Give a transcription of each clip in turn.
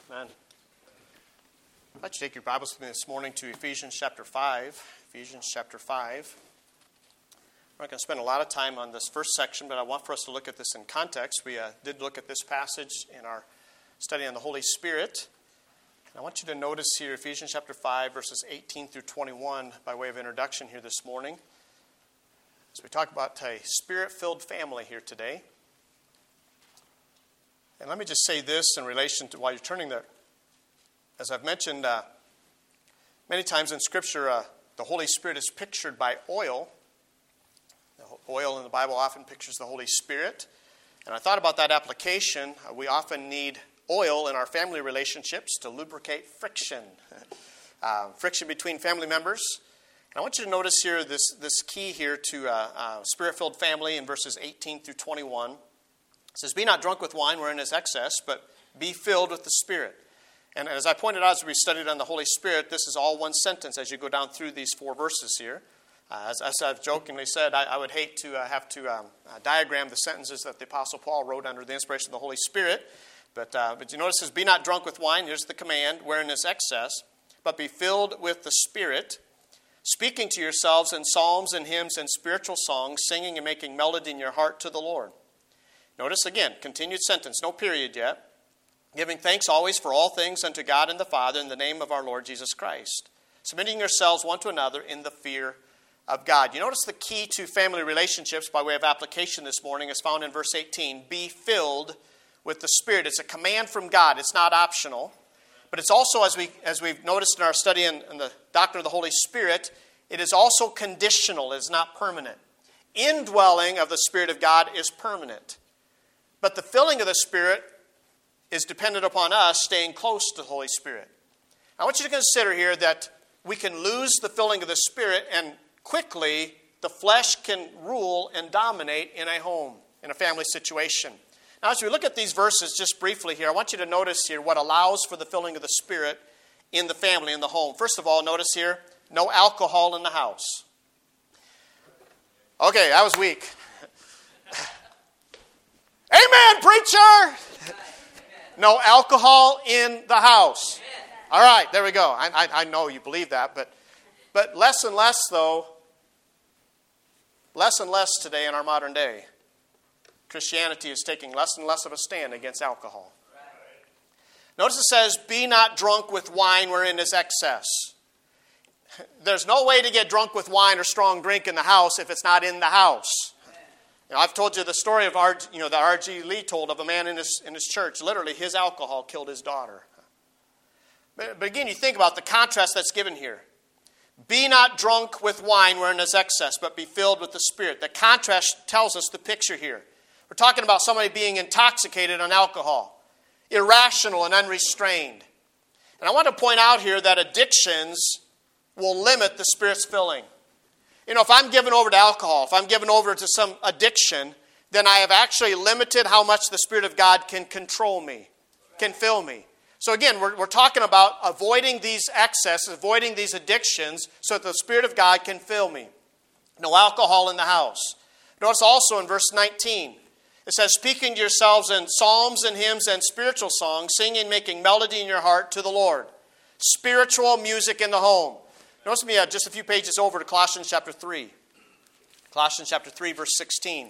Amen. I'd like you to take your Bibles with me this morning to Ephesians chapter 5. Ephesians chapter 5. We're not going to spend a lot of time on this first section, but I want for us to look at this in context. We did look at this passage in our study on the Holy Spirit. And I want you to notice here Ephesians chapter 5, verses 18 through 21 by way of introduction here this morning. As we talk about a Spirit-filled family here today. And let me just say this in relation to, while you're turning there. As I've mentioned many times in Scripture, the Holy Spirit is pictured by oil. The oil in the Bible often pictures the Holy Spirit. And I thought about that application. We often need oil in our family relationships to lubricate friction. Friction between family members. And I want you to notice here this key here to Spirit-filled family in verses 18 through 21. It says, "Be not drunk with wine wherein is excess, but be filled with the Spirit." And as I pointed out as we studied on the Holy Spirit, this is all one sentence as you go down through these four verses here. As I've jokingly said, I would hate to have to diagram the sentences that the Apostle Paul wrote under the inspiration of the Holy Spirit. But you notice it says, "Be not drunk with wine," here's the command, "wherein is excess, but be filled with the Spirit, speaking to yourselves in psalms and hymns and spiritual songs, singing and making melody in your heart to the Lord." Notice again, continued sentence, no period yet. "Giving thanks always for all things unto God and the Father in the name of our Lord Jesus Christ. Submitting yourselves one to another in the fear of God." You notice the key to family relationships by way of application this morning is found in verse 18. Be filled with the Spirit. It's a command from God. It's not optional. But it's also, as we've noticed in our study in the doctrine of the Holy Spirit, it is also conditional. It is not permanent. Indwelling of the Spirit of God is permanent. But the filling of the Spirit is dependent upon us staying close to the Holy Spirit. I want you to consider here that we can lose the filling of the Spirit and quickly the flesh can rule and dominate in a home, in a family situation. Now, as we look at these verses just briefly here, I want you to notice here what allows for the filling of the Spirit in the family, in the home. First of all, notice here, no alcohol in the house. Okay, that was weak. Amen, preacher! No alcohol in the house. All right, there we go. I know you believe that, but less and less, though, less and less today in our modern day. Christianity is taking less and less of a stand against alcohol. Notice it says, "Be not drunk with wine wherein is excess." There's no way to get drunk with wine or strong drink in the house if it's not in the house. I've told you the story of that R.G. Lee told of a man in his church. Literally, his alcohol killed his daughter. But again, you think about the contrast that's given here. Be not drunk with wine wherein is excess, but be filled with the Spirit. The contrast tells us the picture here. We're talking about somebody being intoxicated on alcohol, irrational and unrestrained. And I want to point out here that addictions will limit the Spirit's filling. If I'm given over to alcohol, if I'm given over to some addiction, then I have actually limited how much the Spirit of God can control me, can fill me. So again, we're talking about avoiding these excesses, avoiding these addictions so that the Spirit of God can fill me. No alcohol in the house. Notice also in verse 19, it says, "Speaking to yourselves in psalms and hymns and spiritual songs, singing and making melody in your heart to the Lord." Spiritual music in the home. Notice me just a few pages over to Colossians chapter 3. Colossians chapter 3, verse 16.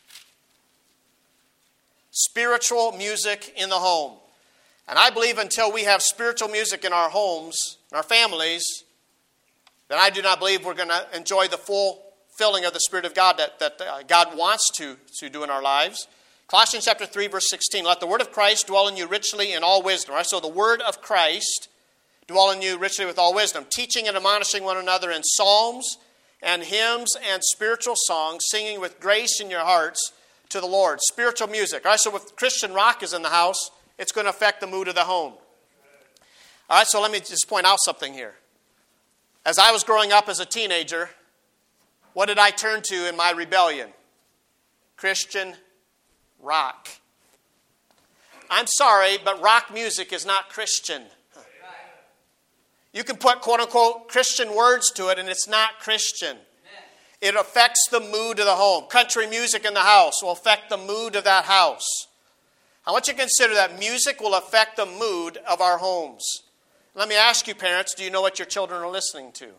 Spiritual music in the home. And I believe until we have spiritual music in our homes, in our families, then I do not believe we're going to enjoy the full filling of the Spirit of God that God wants to do in our lives. Colossians chapter 3, verse 16. "Let the word of Christ dwell in you richly in all wisdom." All right, so the word of Christ dwell in you richly with all wisdom, teaching and admonishing one another in psalms and hymns and spiritual songs, singing with grace in your hearts to the Lord. Spiritual music. All right, so if Christian rock is in the house, it's going to affect the mood of the home. All right, so let me just point out something here. As I was growing up as a teenager, what did I turn to in my rebellion? Christian rock. I'm sorry, but rock music is not Christian. You can put quote-unquote Christian words to it, and it's not Christian. It affects the mood of the home. Country music in the house will affect the mood of that house. I want you to consider that music will affect the mood of our homes. Let me ask you, parents, do you know what your children are listening to?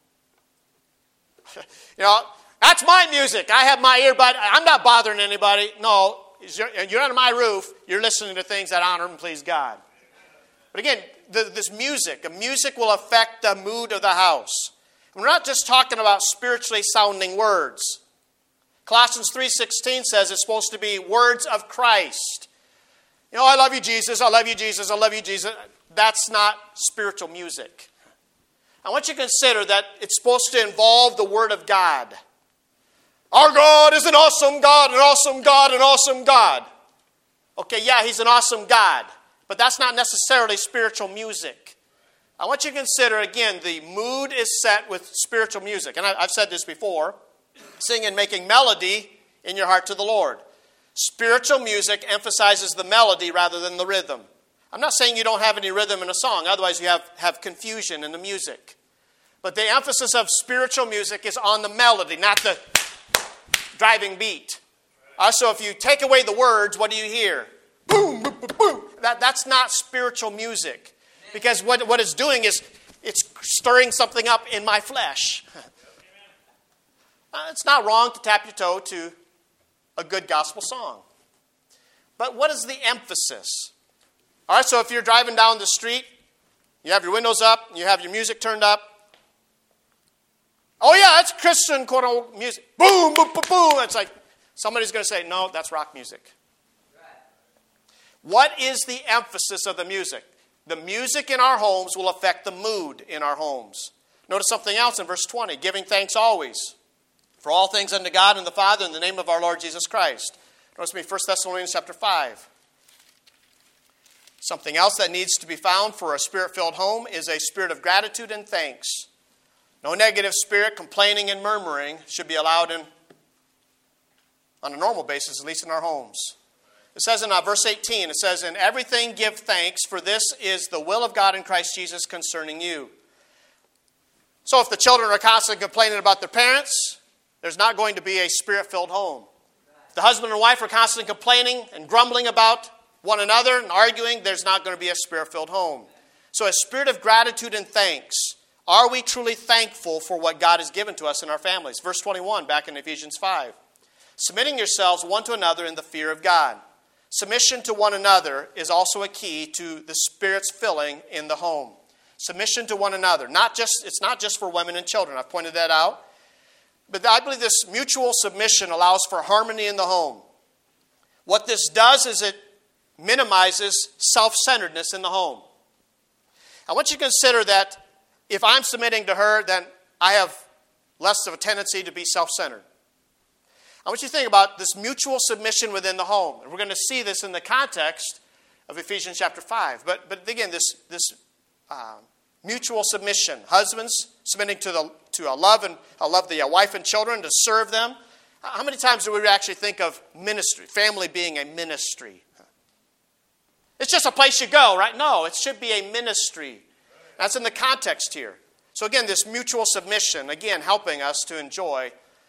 That's my music. I have my earbud. I'm not bothering anybody. No, you're under my roof. You're listening to things that honor and please God. But again, this music will affect the mood of the house. We're not just talking about spiritually sounding words. Colossians 3:16 says it's supposed to be words of Christ. I love you, Jesus. I love you, Jesus. I love you, Jesus. That's not spiritual music. I want you to consider that it's supposed to involve the Word of God. Our God is an awesome God, an awesome God, an awesome God. Okay, yeah, He's an awesome God. But that's not necessarily spiritual music. I want you to consider, again, the mood is set with spiritual music. And I've said this before. Sing and making melody in your heart to the Lord. Spiritual music emphasizes the melody rather than the rhythm. I'm not saying you don't have any rhythm in a song. Otherwise, you have confusion in the music. But the emphasis of spiritual music is on the melody, not the driving beat. So if you take away the words, what do you hear? Boom, boom, boom, boom. That's not spiritual music. Because what it's doing is it's stirring something up in my flesh. It's not wrong to tap your toe to a good gospel song. But what is the emphasis? All right, so if you're driving down the street, you have your windows up, you have your music turned up. Oh yeah, that's Christian quote-unquote music. Boom, boom, boom, boom. It's like somebody's going to say, no, that's rock music. What is the emphasis of the music? The music in our homes will affect the mood in our homes. Notice something else in verse 20. Giving thanks always for all things unto God and the Father in the name of our Lord Jesus Christ. Notice me 1 Thessalonians chapter 5. Something else that needs to be found for a spirit-filled home is a spirit of gratitude and thanks. No negative spirit, complaining and murmuring should be allowed on a normal basis, at least in our homes. It says in verse 18, it says, in everything give thanks, for this is the will of God in Christ Jesus concerning you. So if the children are constantly complaining about their parents, there's not going to be a spirit-filled home. If the husband and wife are constantly complaining and grumbling about one another and arguing, there's not going to be a spirit-filled home. So a spirit of gratitude and thanks. Are we truly thankful for what God has given to us in our families? Verse 21, back in Ephesians 5. Submitting yourselves one to another in the fear of God. Submission to one another is also a key to the Spirit's filling in the home. Submission to one another. It's not just for women and children. I've pointed that out. But I believe this mutual submission allows for harmony in the home. What this does is it minimizes self-centeredness in the home. I want you to consider that if I'm submitting to her, then I have less of a tendency to be self-centered. I want you to think about this mutual submission within the home. And we're going to see this in the context of Ephesians chapter 5. But again, this mutual submission. Husbands submitting to love the wife and children, to serve them. How many times do we actually think of ministry, family being a ministry? It's just a place you go, right? No, it should be a ministry. That's in the context here. So again, this mutual submission, again, helping us to enjoy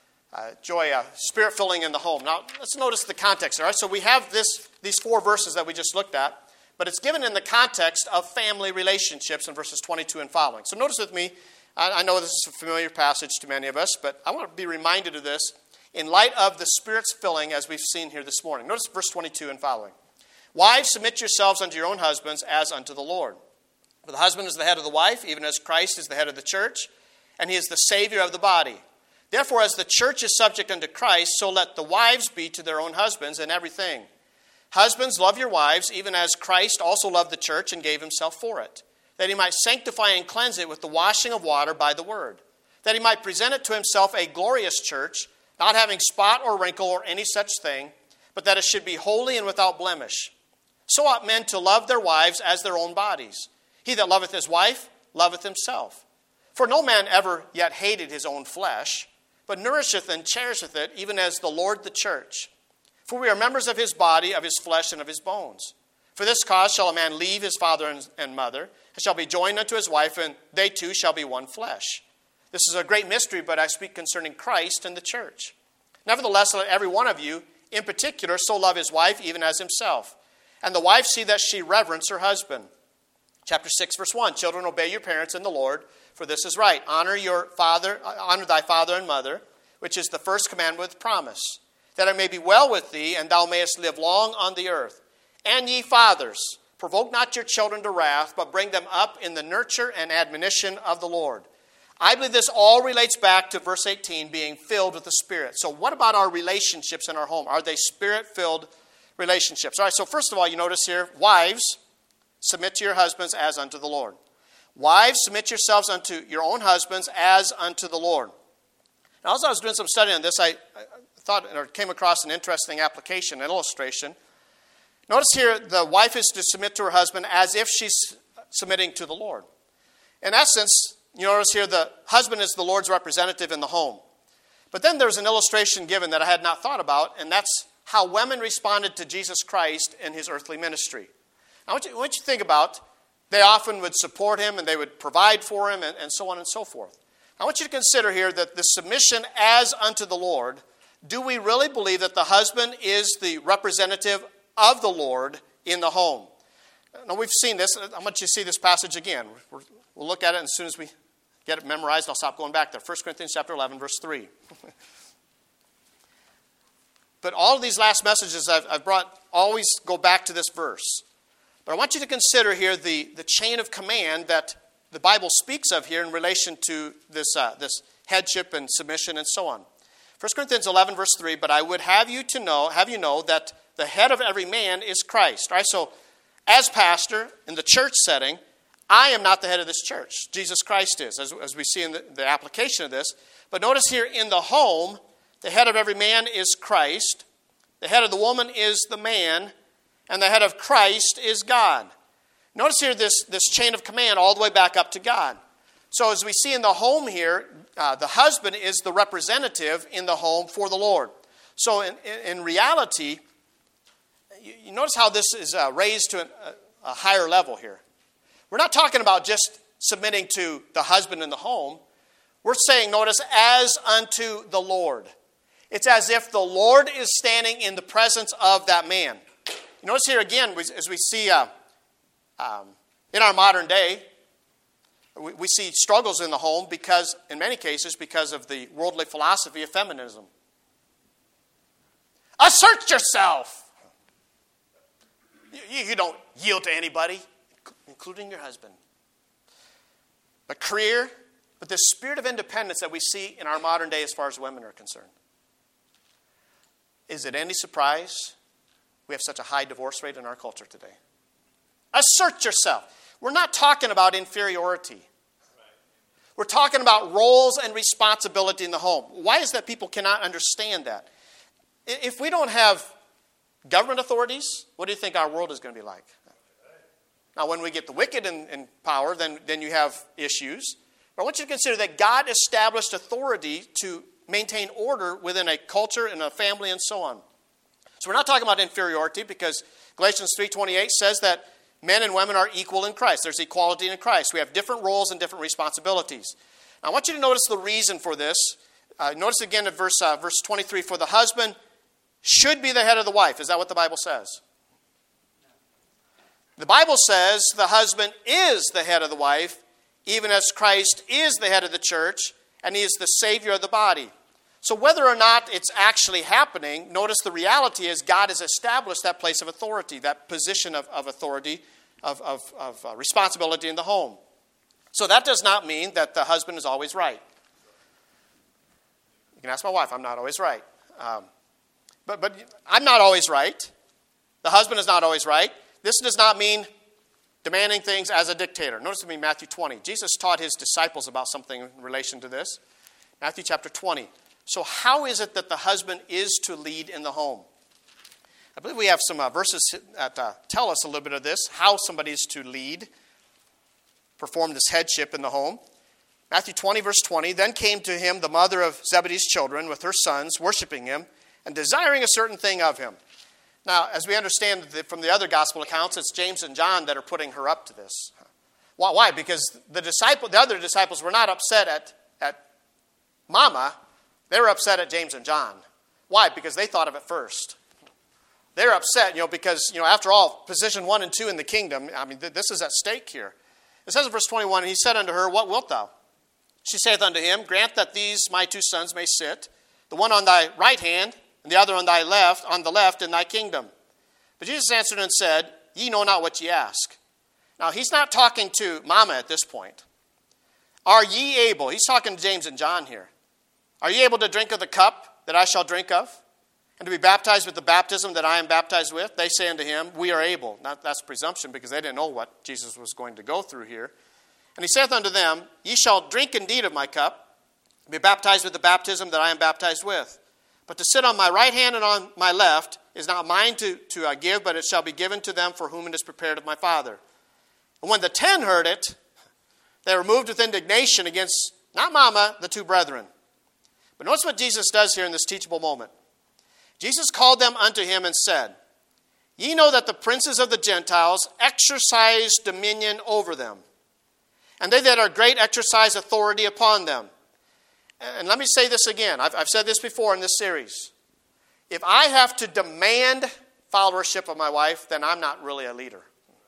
spirit filling in the home. Now, let's notice the context. All right, so we have these 4 verses that we just looked at, but it's given in the context of family relationships in verses 22 and following. So notice with me, I know this is a familiar passage to many of us, but I want to be reminded of this in light of the Spirit's filling as we've seen here this morning. Notice verse 22 and following. Wives, submit yourselves unto your own husbands as unto the Lord. For the husband is the head of the wife, even as Christ is the head of the church, and he is the Savior of the body. Therefore, as the church is subject unto Christ, so let the wives be to their own husbands in everything. Husbands, love your wives, even as Christ also loved the church and gave himself for it, that he might sanctify and cleanse it with the washing of water by the word, that he might present it to himself a glorious church, not having spot or wrinkle or any such thing, but that it should be holy and without blemish. So ought men to love their wives as their own bodies. He that loveth his wife loveth himself. For no man ever yet hated his own flesh, but nourisheth and cherisheth it, even as the Lord the church. For we are members of his body, of his flesh, and of his bones. For this cause shall a man leave his father and mother, and shall be joined unto his wife, and they two shall be one flesh. This is a great mystery, but I speak concerning Christ and the church. Nevertheless, let every one of you, in particular, so love his wife, even as himself. And the wife see that she reverence her husband. Chapter 6, verse 1, children, obey your parents in the Lord, for this is right. Honor thy father and mother, which is the first commandment with promise, that it may be well with thee, and thou mayest live long on the earth. And ye fathers, provoke not your children to wrath, but bring them up in the nurture and admonition of the Lord. I believe this all relates back to verse 18, being filled with the Spirit. So what about our relationships in our home? Are they Spirit-filled relationships? All right, so first of all, you notice here, wives, submit to your husbands as unto the Lord. Wives, submit yourselves unto your own husbands as unto the Lord. Now, as I was doing some studying on this, I thought or came across an interesting application, an illustration. Notice here, the wife is to submit to her husband as if she's submitting to the Lord. In essence, you notice here the husband is the Lord's representative in the home. But then there's an illustration given that I had not thought about, and that's how women responded to Jesus Christ in his earthly ministry. Now, what you think about, they often would support him and they would provide for him and so on and so forth. I want you to consider here that the submission as unto the Lord, do we really believe that the husband is the representative of the Lord in the home? Now, we've seen this. I want you to see this passage again. We'll look at it, and as soon as we get it memorized, I'll stop going back there. 1 Corinthians chapter 11, verse 3. But all of these last messages I've brought always go back to this verse. But I want you to consider here the chain of command that the Bible speaks of here in relation to this headship and submission and so on. 1 Corinthians 11, verse 3, but I would have you know that the head of every man is Christ. All right, so as pastor in the church setting, I am not the head of this church. Jesus Christ is, as we see in the application of this. But notice here in the home, the head of every man is Christ. The head of the woman is the man. And the head of Christ is God. Notice here this chain of command all the way back up to God. So as we see in the home here, the husband is the representative in the home for the Lord. So in reality, you notice how this is raised to a higher level here. We're not talking about just submitting to the husband in the home. We're saying, notice, as unto the Lord. It's as if the Lord is standing in the presence of that man. You notice here again, as we see in our modern day, we see struggles in the home because, in many cases, because of the worldly philosophy of feminism. Assert yourself. You don't yield to anybody, including your husband. But career, but the spirit of independence that we see in our modern day as far as women are concerned. Is it any surprise we have such a high divorce rate in our culture today? Assert yourself. We're not talking about inferiority. We're talking about roles and responsibility in the home. Why is that people cannot understand that? If we don't have government authorities, what do you think our world is going to be like? Now, when we get the wicked in power, then you have issues. But I want you to consider that God established authority to maintain order within a culture and a family and so on. So we're not talking about inferiority because Galatians 3:28 says that men and women are equal in Christ. There's equality in Christ. We have different roles and different responsibilities. Now, I want you to notice the reason for this. Notice again at verse 23, for the husband should be the head of the wife. Is that what the Bible says? The Bible says the husband is the head of the wife, even as Christ is the head of the church, and he is the Savior of the body. So whether or not it's actually happening, notice the reality is God has established that place of authority, that position of authority, of responsibility in the home. So that does not mean that the husband is always right. You can ask my wife, I'm not always right. But I'm not always right. The husband is not always right. This does not mean demanding things as a dictator. Notice with me Matthew 20. Jesus taught his disciples about something in relation to this. Matthew chapter 20. So how is it that the husband is to lead in the home? I believe we have some verses that tell us a little bit of this, how somebody is to lead, perform this headship in the home. Matthew 20, verse 20, then came to him the mother of Zebedee's children with her sons, worshiping him and desiring a certain thing of him. Now, as we understand from the other gospel accounts, it's James and John that are putting her up to this. Why? Because the other disciples were not upset at Mama. They were upset at James and John. Why? Because they thought of it first. they're upset, because, after all, position 1 and 2 in the kingdom, this is at stake here. It says in verse 21, he said unto her, what wilt thou? She saith unto him, grant that these my 2 sons may sit, the one on thy right hand, and the other on the left in thy kingdom. But Jesus answered and said, ye know not what ye ask. Now, he's not talking to Mama at this point. Are ye able? He's talking to James and John here. Are ye able to drink of the cup that I shall drink of? And to be baptized with the baptism that I am baptized with? They say unto him, we are able. Now, that's presumption because they didn't know what Jesus was going to go through here. And he saith unto them, ye shall drink indeed of my cup, be baptized with the baptism that I am baptized with. But to sit on my right hand and on my left is not mine to give, but it shall be given to them for whom it is prepared of my Father. And when the 10 heard it, they were moved with indignation against, not Mama, the 2 brethren. But notice what Jesus does here in this teachable moment. Jesus called them unto him and said, ye know that the princes of the Gentiles exercise dominion over them, and they that are great exercise authority upon them. And let me say this again. I've said this before in this series. If I have to demand followership of my wife, then I'm not really a leader.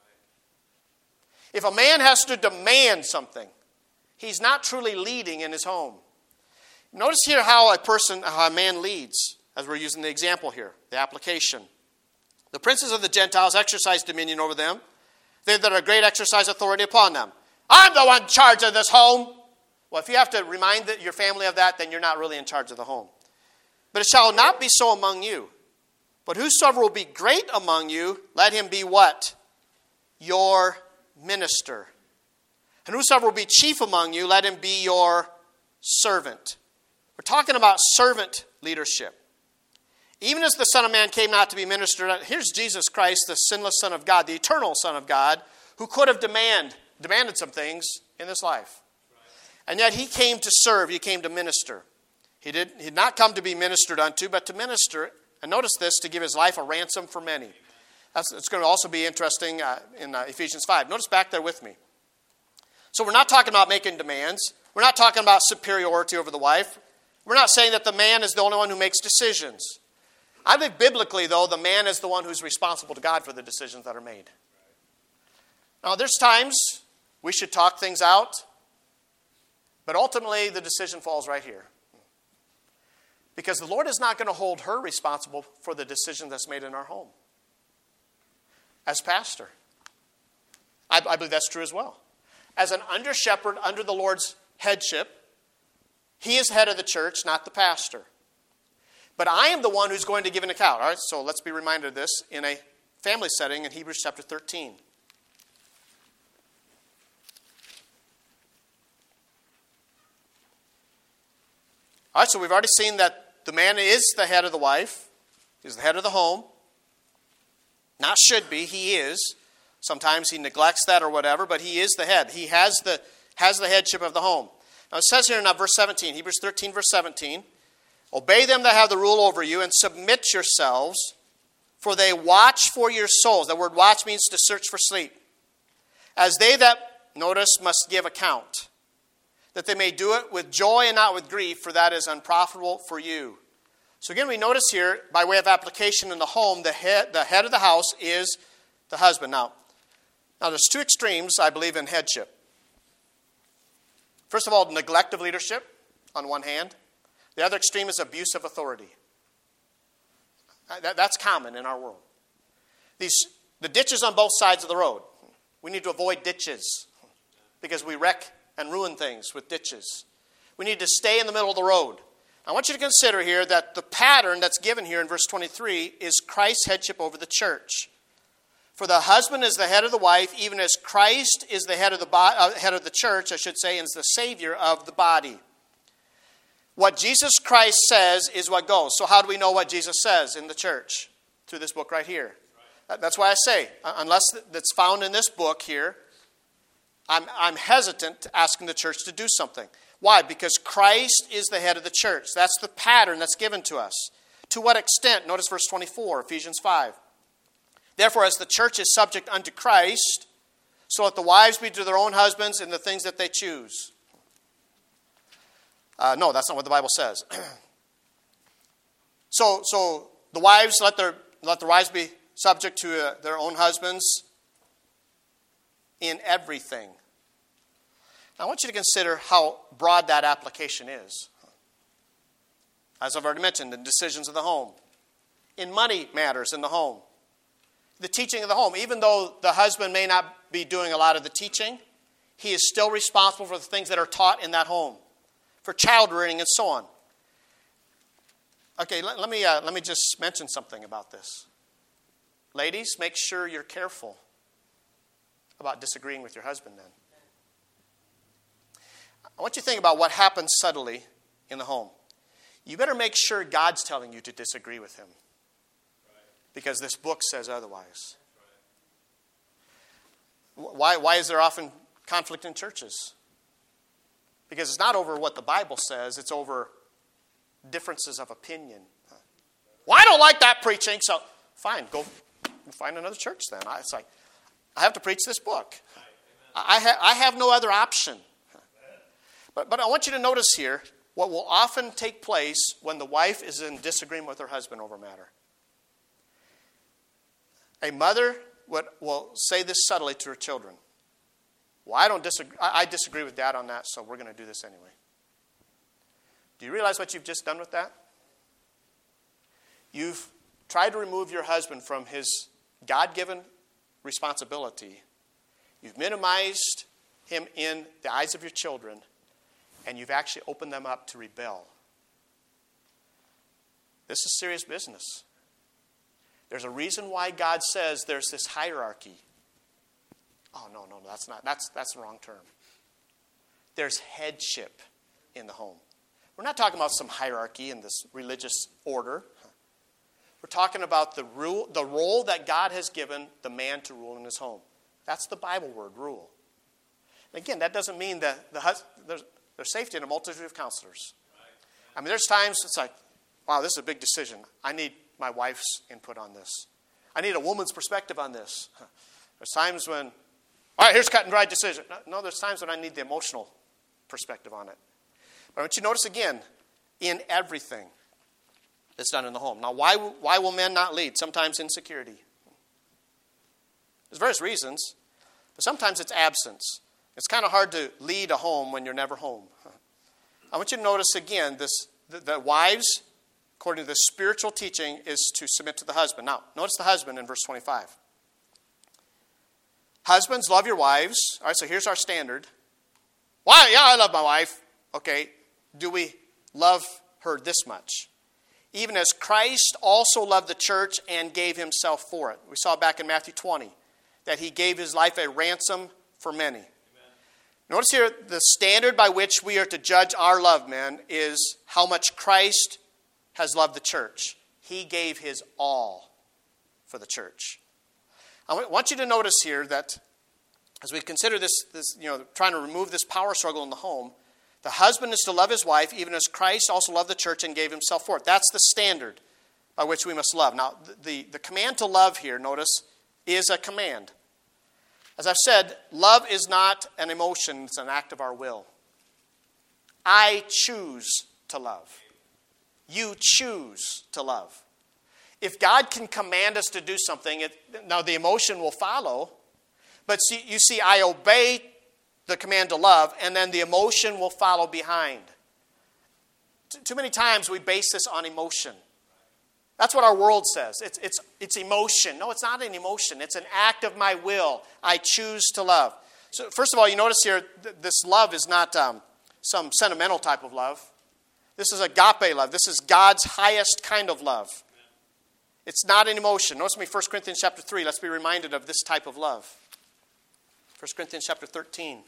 If a man has to demand something, he's not truly leading in his home. Notice here how a man leads, as we're using the example here, the application. The princes of the Gentiles exercise dominion over them. They that are great exercise authority upon them. I'm the one in charge of this home. Well, if you have to remind your family of that, then you're not really in charge of the home. But it shall not be so among you. But whosoever will be great among you, let him be what? Your minister. And whosoever will be chief among you, let him be your servant. We're talking about servant leadership. Even as the Son of Man came not to be ministered, here's Jesus Christ, the sinless Son of God, the eternal Son of God, who could have demanded some things in this life. And yet he came to serve, he came to minister. He did not come to be ministered unto, but to minister, and notice this, to give his life a ransom for many. It's going to also be interesting in Ephesians 5. Notice back there with me. So we're not talking about making demands. We're not talking about superiority over the wife. We're not saying that the man is the only one who makes decisions. I think biblically, though, the man is the one who's responsible to God for the decisions that are made. Now, there's times we should talk things out, but ultimately the decision falls right here. Because the Lord is not going to hold her responsible for the decision that's made in our home. As pastor, I believe that's true as well. As an under shepherd under the Lord's headship, he is head of the church, not the pastor. But I am the one who's going to give an account. All right, so let's be reminded of this in a family setting in Hebrews chapter 13. All right, so we've already seen that the man is the head of the wife. He's the head of the home. Not should be, he is. Sometimes he neglects that or whatever, but he is the head. He has the headship of the home. Now it says here in verse 17, Hebrews 13, verse 17, obey them that have the rule over you and submit yourselves, for they watch for your souls. The word watch means to search for sleep. As they that, notice, must give account, that they may do it with joy and not with grief, for that is unprofitable for you. So again, we notice here, by way of application in the home, the head of the house is the husband. Now there's 2 extremes, I believe, in headship. First of all, neglect of leadership on one hand. The other extreme is abuse of authority. That's common in our world. The ditches on both sides of the road. We need to avoid ditches because we wreck and ruin things with ditches. We need to stay in the middle of the road. I want you to consider here that the pattern that's given here in verse 23 is Christ's headship over the church. For the husband is the head of the wife, even as Christ is the head of the church, I should say, and is the Savior of the body. What Jesus Christ says is what goes. So how do we know what Jesus says in the church? Through this book right here. That's why I say, unless that's found in this book here, I'm hesitant to asking the church to do something. Why? Because Christ is the head of the church. That's the pattern that's given to us. To what extent? Notice verse 24, Ephesians 5. Therefore, as the church is subject unto Christ, so let the wives be to their own husbands in the things that they choose. No, that's not what the Bible says. So the wives let their let the wives be subject to their own husbands in everything. Now, I want you to consider how broad that application is. As I've already mentioned, in decisions of the home, in money matters in the home, the teaching of the home. Even though the husband may not be doing a lot of the teaching, he is still responsible for the things that are taught in that home, for child rearing and so on. Okay, let me just mention something about this. Ladies, make sure you're careful about disagreeing with your husband then. I want you to think about what happens subtly in the home. You better make sure God's telling you to disagree with him, because this book says otherwise. Why is there often conflict in churches? Because it's not over what the Bible says, it's over differences of opinion. Well, I don't like that preaching, so fine, go find another church then. It's like, I have to preach this book. I have no other option. But I want you to notice here what will often take place when the wife is in disagreement with her husband over a matter. A mother will say this subtly to her children. Well, I disagree with Dad on that, so we're going to do this anyway. Do you realize what you've just done with that? You've tried to remove your husband from his God-given responsibility. You've minimized him in the eyes of your children, and you've actually opened them up to rebel. This is serious business. There's a reason why God says there's this hierarchy. Oh, no, that's the wrong term. There's headship in the home. We're not talking about some hierarchy in this religious order. We're talking about the role that God has given the man to rule in his home. That's the Bible word, rule. And again, that doesn't mean that there's safety in a multitude of counselors. I mean, there's times it's like, wow, this is a big decision. I need my wife's input on this. I need a woman's perspective on this. There's times when, all right, here's cut and dried decision. No, there's times when I need the emotional perspective on it. But I want you to notice again, in everything that's done in the home. Now, why will men not lead? Sometimes insecurity. There's various reasons, but sometimes it's absence. It's kind of hard to lead a home when you're never home. I want you to notice again, the wives, according to the spiritual teaching, is to submit to the husband. Now, notice the husband in verse 25. Husbands, love your wives. All right, so here's our standard. Why? Yeah, I love my wife. Okay, do we love her this much? Even as Christ also loved the church and gave himself for it. We saw back in Matthew 20 that he gave his life a ransom for many. Amen. Notice here, the standard by which we are to judge our love, men, is how much Christ has loved the church. He gave his all for the church. I want you to notice here that as we consider this trying to remove this power struggle in the home, the husband is to love his wife, even as Christ also loved the church and gave himself for it. That's the standard by which we must love. Now, the command to love here, notice, is a command. As I've said, love is not an emotion, it's an act of our will. I choose to love. You choose to love. If God can command us to do something, now the emotion will follow, but you see, I obey the command to love, and then the emotion will follow behind. Too many times we base this on emotion. That's what our world says. It's emotion. No, it's not an emotion. It's an act of my will. I choose to love. So first of all, you notice here, this love is not some sentimental type of love. This is agape love. This is God's highest kind of love. It's not an emotion. Notice me 1 Corinthians chapter 3. Let's be reminded of this type of love. 1 Corinthians chapter 13.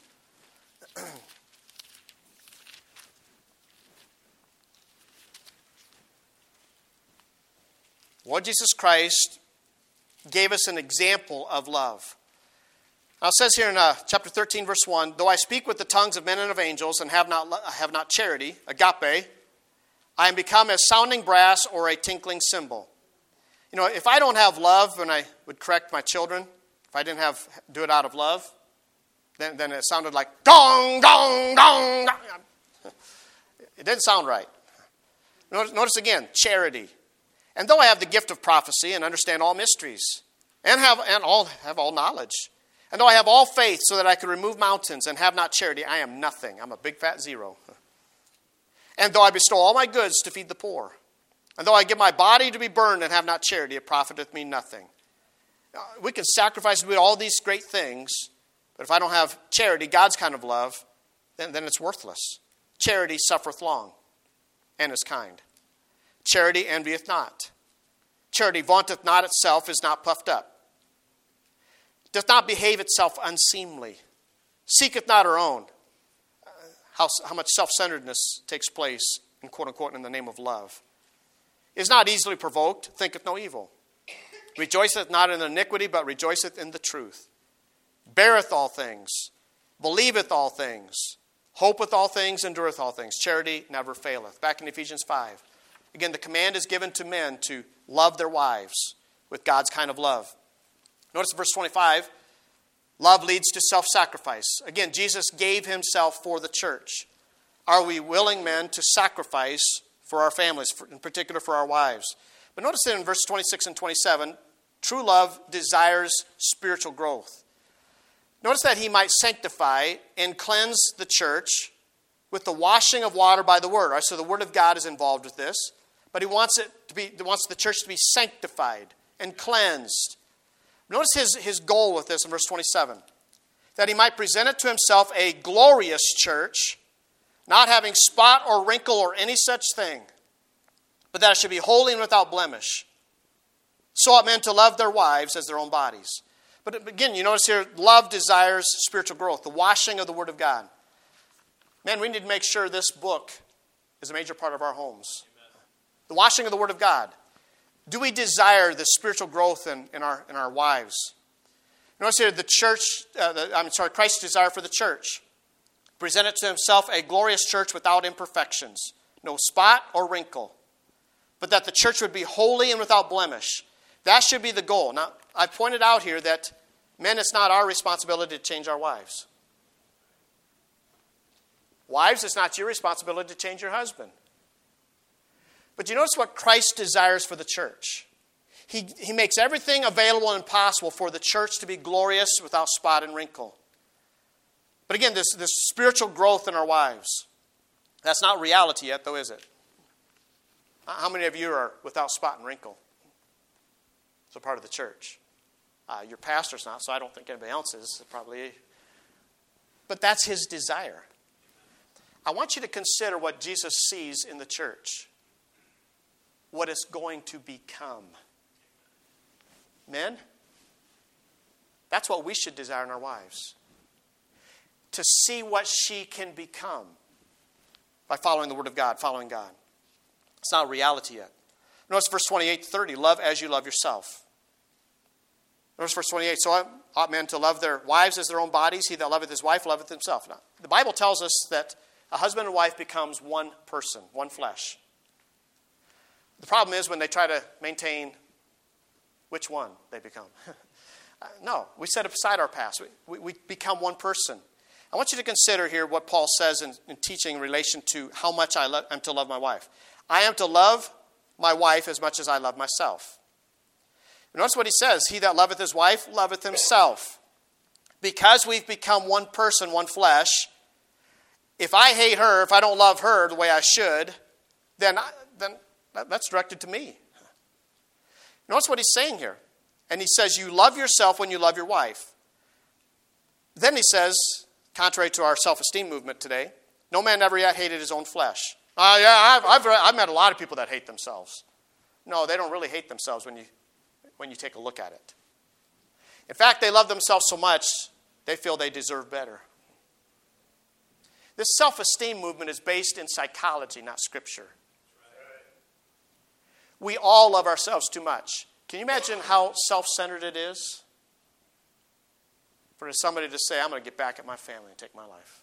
Lord Jesus Christ gave us an example of love. Now it says here in chapter 13, verse 1, though I speak with the tongues of men and of angels and have not charity, agape, I am become as sounding brass or a tinkling cymbal. You know, if I don't have love when I would correct my children, if I didn't do it out of love, then it sounded like gong, gong, gong, gong. It didn't sound right. Notice again, charity. And though I have the gift of prophecy and understand all mysteries, and have all knowledge, and though I have all faith so that I could remove mountains and have not charity, I am nothing. I'm a big fat zero. And though I bestow all my goods to feed the poor, and though I give my body to be burned and have not charity, it profiteth me nothing. We can sacrifice and do all these great things, but if I don't have charity, God's kind of love, then it's worthless. Charity suffereth long and is kind. Charity envieth not. Charity vaunteth not itself, is not puffed up. Doth not behave itself unseemly. Seeketh not her own. How much self-centeredness takes place, in quote unquote, in the name of love. Is not easily provoked, thinketh no evil. Rejoiceth not in iniquity, but rejoiceth in the truth. Beareth all things, believeth all things, hopeth all things, endureth all things. Charity never faileth. Back in Ephesians 5. Again, the command is given to men to love their wives with God's kind of love. Notice verse 25. Love leads to self-sacrifice. Again, Jesus gave himself for the church. Are we willing men to sacrifice for our families, in particular for our wives? But notice that in verse 26 and 27, true love desires spiritual growth. Notice that he might sanctify and cleanse the church with the washing of water by the word. Right? So the word of God is involved with this. But he wants the church to be sanctified and cleansed. Notice his goal with this in verse 27. That he might present it to himself a glorious church, not having spot or wrinkle or any such thing, but that it should be holy and without blemish. So ought men to love their wives as their own bodies. But again, you notice here, love desires spiritual growth, the washing of the Word of God. Man, we need to make sure this book is a major part of our homes. Amen. The washing of the Word of God. Do we desire the spiritual growth in our wives? Notice here, Christ's desire for the church. Present it to himself a glorious church without imperfections, no spot or wrinkle, but that the church would be holy and without blemish. That should be the goal. Now, I pointed out here that, men, it's not our responsibility to change our wives. Wives, it's not your responsibility to change your husband. But you notice what Christ desires for the church. He makes everything available and possible for the church to be glorious without spot and wrinkle. But again, this spiritual growth in our wives, that's not reality yet, though, is it? How many of you are without spot and wrinkle? It's a part of the church. Your pastor's not, so I don't think anybody else is. Probably. But that's his desire. I want you to consider what Jesus sees in the church. What it's going to become. Men, that's what we should desire in our wives. To see what she can become by following the Word of God, following God. It's not a reality yet. Notice verse 28 to 30. Love as you love yourself. Notice verse 28. So ought men to love their wives as their own bodies. He that loveth his wife loveth himself. Now, the Bible tells us that a husband and wife becomes one person, one flesh. The problem is when they try to maintain which one they become. No, we set aside our past. We become one person. I want you to consider here what Paul says in teaching in relation to how much I am to love my wife. I am to love my wife as much as I love myself. Notice what he says. He that loveth his wife loveth himself. Because we've become one person, one flesh, if I hate her, if I don't love her the way I should, then that's directed to me. Notice what he's saying here. And he says, you love yourself when you love your wife. Then he says, contrary to our self-esteem movement today, no man ever yet hated his own flesh. I've met a lot of people that hate themselves. No, they don't really hate themselves when you take a look at it. In fact, they love themselves so much, they feel they deserve better. This self-esteem movement is based in psychology, not Scripture. We all love ourselves too much. Can you imagine how self-centered it is for somebody to say, I'm going to get back at my family and take my life?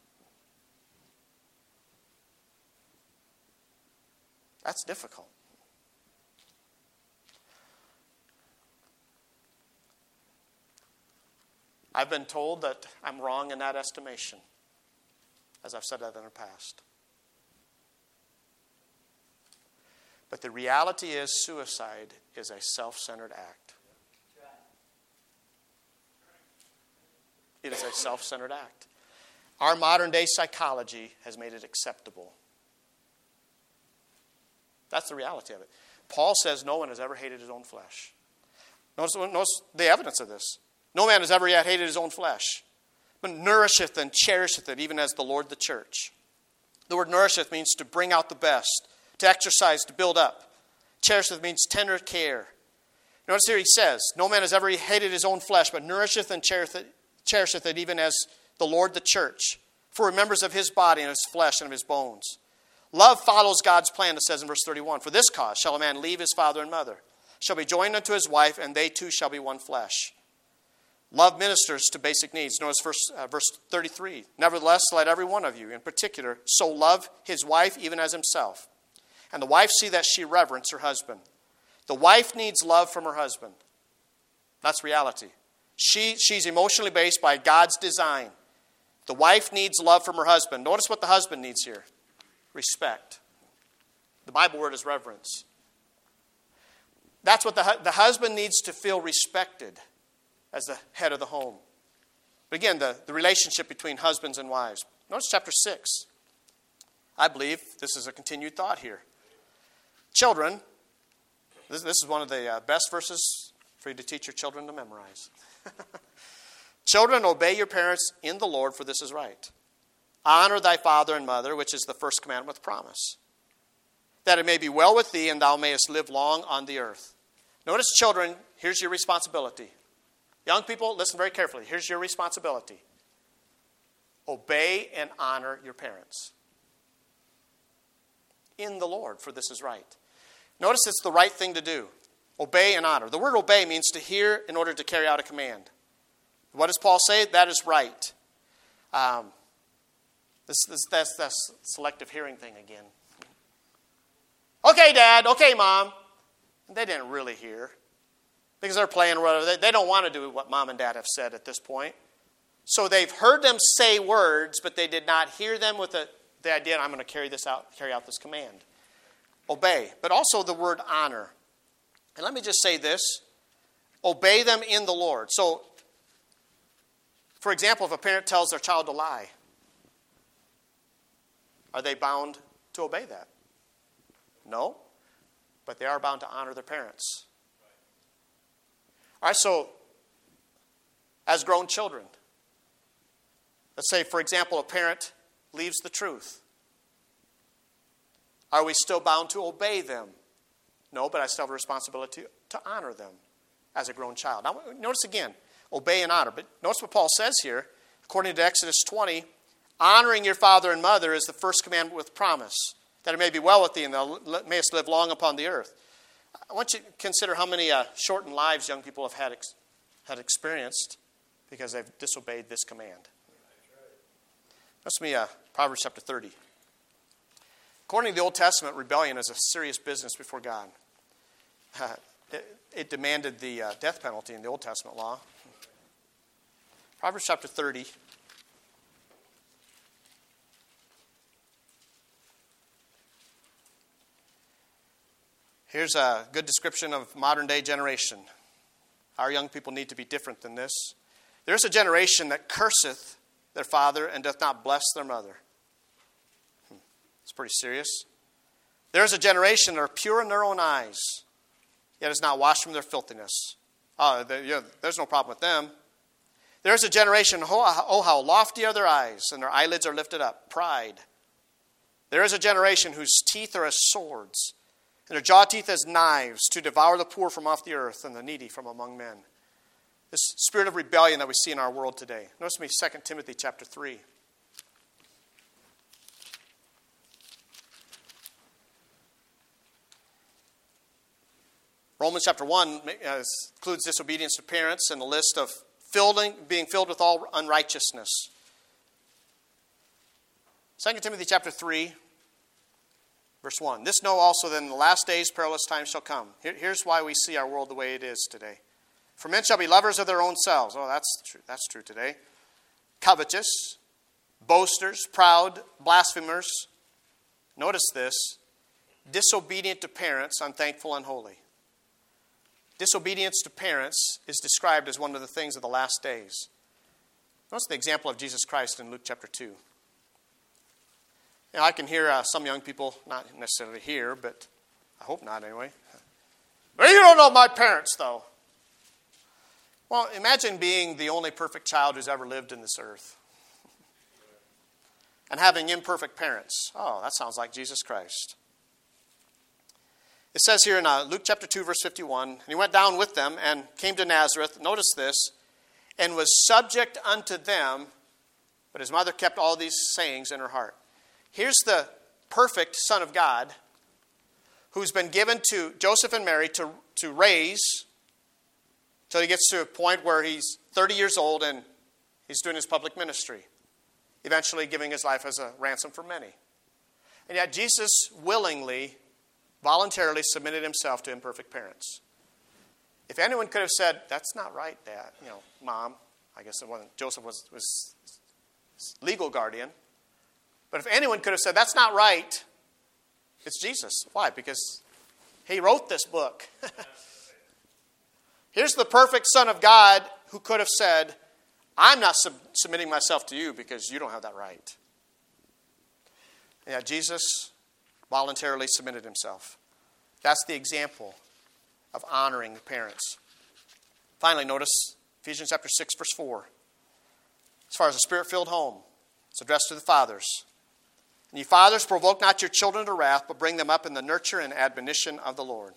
That's difficult. I've been told that I'm wrong in that estimation, as I've said that in the past. But the reality is suicide is a self-centered act. It is a self-centered act. Our modern day psychology has made it acceptable. That's the reality of it. Paul says no one has ever hated his own flesh. Notice the evidence of this. No man has ever yet hated his own flesh, but nourisheth and cherisheth it, even as the Lord the church. The word nourisheth means to bring out the best, to exercise, to build up. Cherisheth means tender care. Notice here he says, no man has ever hated his own flesh, but nourisheth and cherisheth it, even as the Lord the church. For we're members of his body and his flesh and of his bones. Love follows God's plan, it says in verse 31. For this cause shall a man leave his father and mother, shall be joined unto his wife, and they two shall be one flesh. Love ministers to basic needs. Notice verse 33. Nevertheless, let every one of you, in particular, so love his wife even as himself. And the wife see that she reverence her husband. The wife needs love from her husband. That's reality. She's emotionally based by God's design. The wife needs love from her husband. Notice what the husband needs here. Respect. The Bible word is reverence. That's what the husband needs to feel respected as the head of the home. But again, the relationship between husbands and wives. Notice chapter 6. I believe this is a continued thought here. Children, this is one of the best verses for you to teach your children to memorize. Children, obey your parents in the Lord, for this is right. Honor thy father and mother, which is the first commandment with promise, that it may be well with thee and thou mayest live long on the earth. Notice, children, here's your responsibility. Young people, listen very carefully. Here's your responsibility. Obey and honor your parents in the Lord, for this is right. Notice it's the right thing to do. Obey and honor. The word obey means to hear in order to carry out a command. What does Paul say? That is right. That's selective hearing thing again. Okay, Dad. Okay, Mom. They didn't really hear because they're playing or whatever. They don't want to do what Mom and Dad have said at this point. So they've heard them say words, but they did not hear them with the idea, I'm going to carry out this command. Obey. But also the word honor. And let me just say this. Obey them in the Lord. So, for example, if a parent tells their child to lie, are they bound to obey that? No. But they are bound to honor their parents. All right, so as grown children, let's say, for example, a parent leaves the truth. Are we still bound to obey them? No, but I still have a responsibility to honor them as a grown child. Now, notice again, obey and honor. But notice what Paul says here. According to Exodus 20, honoring your father and mother is the first commandment with promise, that it may be well with thee and thou mayest live long upon the earth. I want you to consider how many shortened lives young people have had experienced because they've disobeyed this command. That's me, Proverbs chapter 30. According to the Old Testament, rebellion is a serious business before God. It demanded the death penalty in the Old Testament law. Proverbs chapter 30. Here's a good description of modern-day generation. Our young people need to be different than this. There's a generation that curseth their father and doth not bless their mother. It's pretty serious. There's a generation that are pure in their own eyes, yet is not washed from their filthiness. There's no problem with them. There's a generation, oh, how lofty are their eyes, and their eyelids are lifted up. Pride. There is a generation whose teeth are as swords, and their jaw teeth as knives, to devour the poor from off the earth and the needy from among men. This spirit of rebellion that we see in our world today. Notice me 2 Timothy chapter 3. Romans chapter 1 includes disobedience to parents and a list of being filled with all unrighteousness. 2 Timothy chapter 3, verse 1. This know also that in the last days perilous times shall come. Here's why we see our world the way it is today. For men shall be lovers of their own selves. Oh, that's true today. Covetous, boasters, proud, blasphemers. Notice this. disobedient to parents, unthankful, unholy. Disobedience to parents is described as one of the things of the last days. Notice the example of Jesus Christ in Luke chapter 2. Now, I can hear some young people, not necessarily here, but I hope not anyway. Well, you don't know my parents, though. Well, imagine being the only perfect child who's ever lived in this earth. And having imperfect parents. Oh, that sounds like Jesus Christ. It says here in Luke chapter 2, verse 51, and he went down with them and came to Nazareth, notice this, and was subject unto them, but his mother kept all these sayings in her heart. Here's the perfect Son of God who's been given to Joseph and Mary to raise till he gets to a point where he's 30 years old and he's doing his public ministry, eventually giving his life as a ransom for many. And yet Jesus willingly, voluntarily submitted himself to imperfect parents. If anyone could have said, that's not right, Dad, Mom, I guess it wasn't. Joseph was his legal guardian. But if anyone could have said, that's not right, it's Jesus. Why? Because he wrote this book. Here's the perfect Son of God who could have said, I'm not submitting myself to you because you don't have that right. Yeah, Jesus voluntarily submitted himself. That's the example of honoring the parents. Finally, notice Ephesians chapter 6, verse 4. As far as a spirit-filled home, it's addressed to the fathers. And ye fathers, provoke not your children to wrath, but bring them up in the nurture and admonition of the Lord.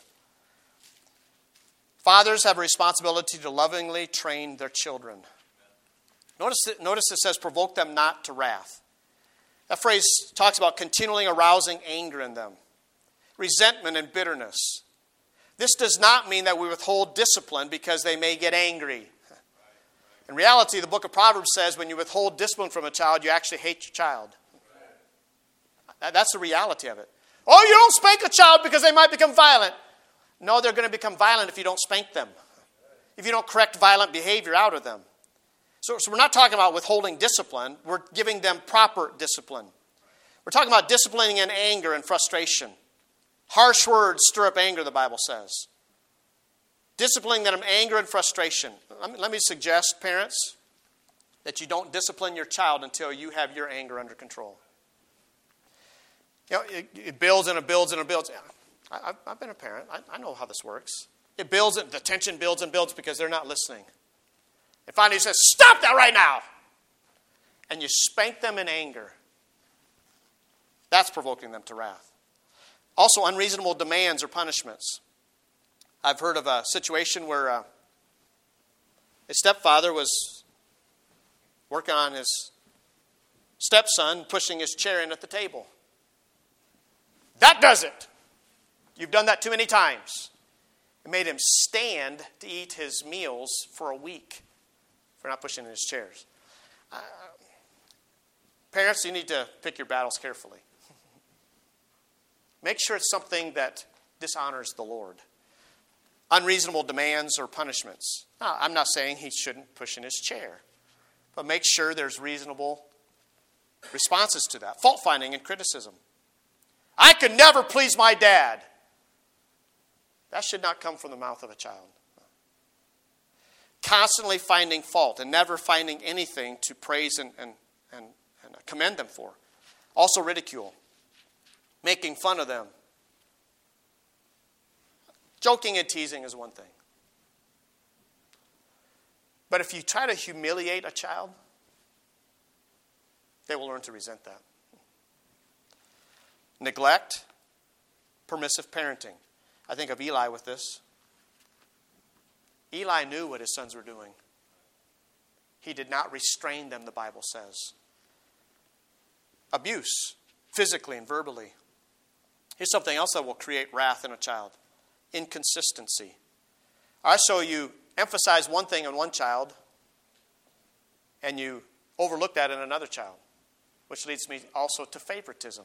Fathers have a responsibility to lovingly train their children. Notice it says, provoke them not to wrath. That phrase talks about continually arousing anger in them, resentment and bitterness. This does not mean that we withhold discipline because they may get angry. In reality, the book of Proverbs says when you withhold discipline from a child, you actually hate your child. That's the reality of it. Oh, you don't spank a child because they might become violent. No, they're going to become violent if you don't spank them. If you don't correct violent behavior out of them. So we're not talking about withholding discipline. We're giving them proper discipline. We're talking about disciplining in anger and frustration. Harsh words stir up anger, the Bible says. Disciplining them in anger and frustration. Let me suggest, parents, that you don't discipline your child until you have your anger under control. It builds and it builds and it builds. I've been a parent. I know how this works. It builds, and the tension builds and builds because they're not listening. And finally he says, stop that right now. And you spank them in anger. That's provoking them to wrath. Also, unreasonable demands or punishments. I've heard of a situation where a stepfather was working on his stepson, pushing his chair in at the table. That does it. You've done that too many times. It made him stand to eat his meals for a week for not pushing in his chairs. Parents, you need to pick your battles carefully. Make sure it's something that dishonors the Lord. Unreasonable demands or punishments. Now, I'm not saying he shouldn't push in his chair, but make sure there's reasonable responses to that. Fault finding and criticism. I could never please my dad. That should not come from the mouth of a child. Constantly finding fault and never finding anything to praise and commend them for. Also ridicule. Making fun of them. Joking and teasing is one thing. But if you try to humiliate a child, they will learn to resent that. Neglect, permissive parenting. I think of Eli with this. Eli knew what his sons were doing. He did not restrain them, the Bible says. Abuse, physically and verbally. Here's something else that will create wrath in a child. Inconsistency. All right, so you emphasize one thing in one child and you overlook that in another child, which leads me also to favoritism.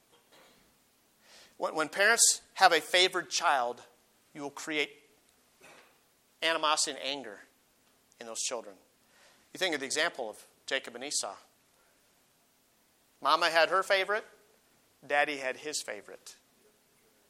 When parents have a favored child, you will create animosity and anger in those children. You think of the example of Jacob and Esau. Mama had her favorite. Daddy had his favorite.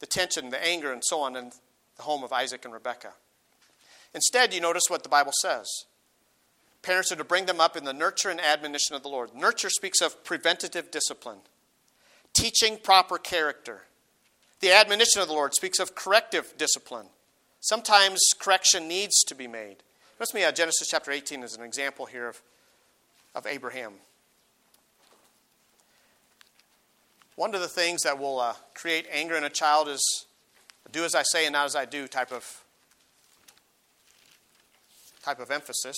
the tension, the anger, and so on in the home of Isaac and Rebekah. Instead, you notice what the Bible says. Parents are to bring them up in the nurture and admonition of the Lord. Nurture speaks of preventative discipline, teaching proper character. The admonition of the Lord speaks of corrective discipline. Sometimes correction needs to be made. Notice me, Genesis chapter 18 is an example here of Abraham. One of the things that will create anger in a child is do as I say and not as I do type of emphasis.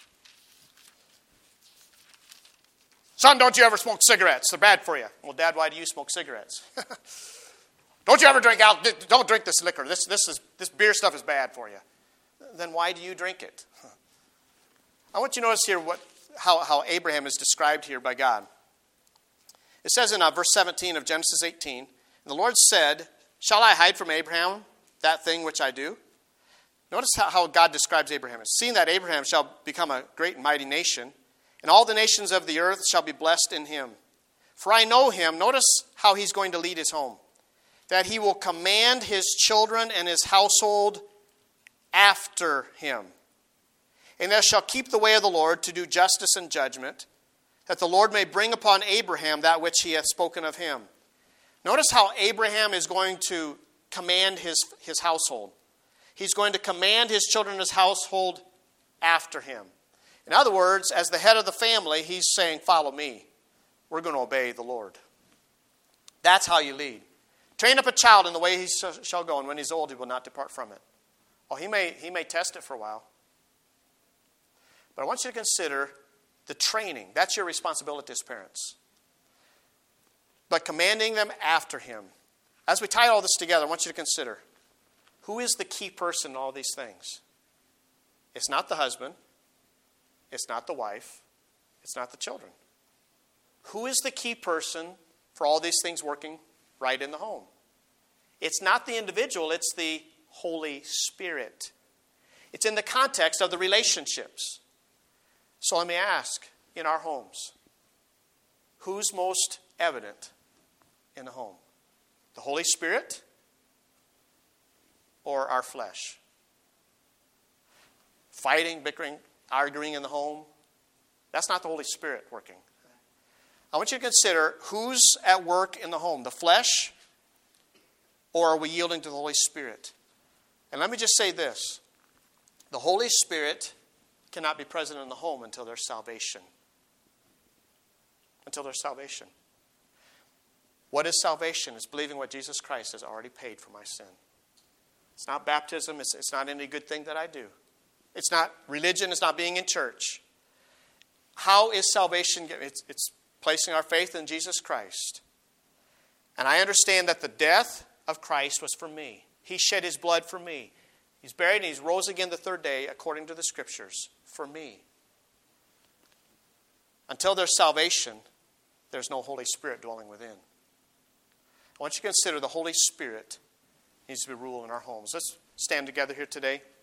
Son, don't you ever smoke cigarettes. They're bad for you. Well, Dad, why do you smoke cigarettes? Don't you ever drink alcohol? Don't drink this liquor. This beer stuff is bad for you. Then why do you drink it? I want you to notice here how Abraham is described here by God. It says in verse 17 of Genesis 18, the Lord said, shall I hide from Abraham that thing which I do? Notice how God describes Abraham. Seeing that Abraham shall become a great and mighty nation, and all the nations of the earth shall be blessed in him. For I know him. Notice how he's going to lead his home. That he will command his children and his household after him. And they shall keep the way of the Lord to do justice and judgment, that the Lord may bring upon Abraham that which he hath spoken of him. Notice how Abraham is going to command his household. He's going to command his children and his household after him. In other words, as the head of the family, he's saying, follow me. We're going to obey the Lord. That's how you lead. Train up a child in the way he shall go, and when he's old, he will not depart from it. Well, he may test it for a while. But I want you to consider the training. That's your responsibility as parents. But commanding them after him. As we tie all this together, I want you to consider, who is the key person in all these things? It's not the husband. It's not the wife. It's not the children. Who is the key person for all these things working right in the home? It's not the individual. It's the Holy Spirit. It's in the context of the relationships. So let me ask, in our homes, who's most evident in the home? The Holy Spirit or our flesh? Fighting, bickering, arguing in the home, that's not the Holy Spirit working. I want you to consider who's at work in the home, the flesh, or are we yielding to the Holy Spirit? And let me just say this. The Holy Spirit cannot be present in the home until there's salvation. Until there's salvation. What is salvation? It's believing what Jesus Christ has already paid for my sin. It's not baptism. It's not any good thing that I do. It's not religion. It's not being in church. How is salvation? It's placing our faith in Jesus Christ. And I understand that the death of Christ was for me. He shed his blood for me. He's buried and he's rose again the third day according to the Scriptures for me. Until there's salvation, there's no Holy Spirit dwelling within. I want you to consider the Holy Spirit needs to be ruled in our homes. Let's stand together here today.